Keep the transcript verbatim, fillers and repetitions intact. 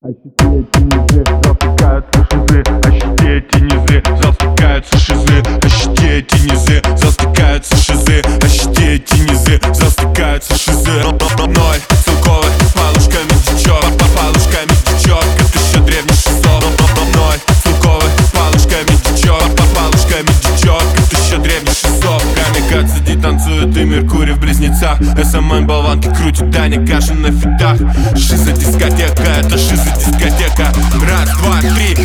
Ощути эти низы, застыкаются шизы. Ощути эти низы, застыкаются шизы. Ощути эти низы, застыкаются шизы. Ощути эти низы, застыкаются шизы. Ноль целковый, палушками течет, палушками течет, как еще древний шизов. Ноль целковый, палушками течет, палушками течет, как еще древний шизов. Камикадзе сидит, танцует и Меркурий в близнецах. эс эм эм болванки крутит Таня Кашин на фитах. Шиза дискотека, это шиза дискотека. Раз, два, три,